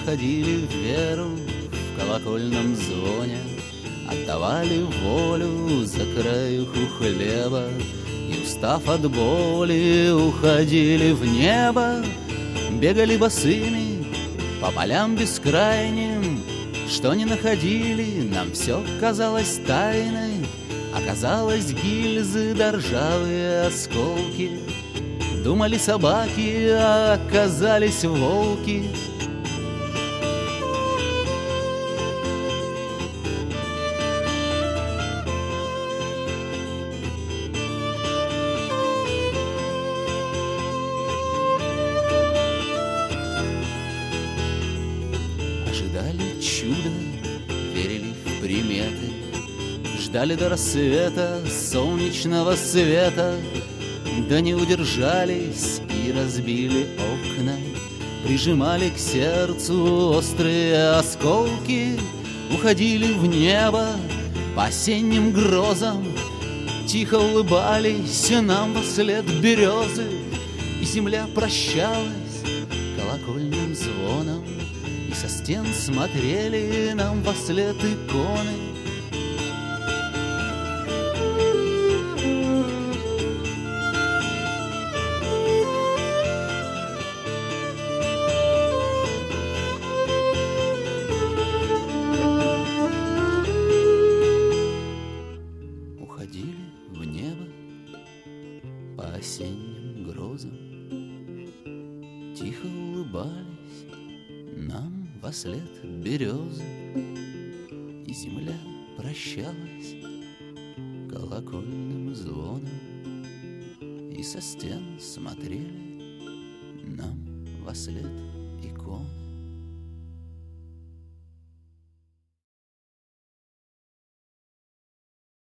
находили веру в колокольном звоне, отдавали волю за краюху хлеба и, устав от боли, уходили в небо. Бегали босыми по полям бескрайним, что не находили, нам все казалось тайной. Оказалось, гильзы да ржавые осколки. Думали собаки, а оказались волки. Ожидали чуда, верили в приметы, ждали до рассвета солнечного света, да не удержались и разбили окна, прижимали к сердцу острые осколки, уходили в небо по осенним грозам, тихо улыбались нам вслед березы, и земля прощалась колокольным звоном, и со стен смотрели нам вослед иконы. Уходили в небо по осенним грозам, тихо улыбались нам вослед березы, и земля прощалась колокольным звоном, и со стен смотрели нам вослед иконы.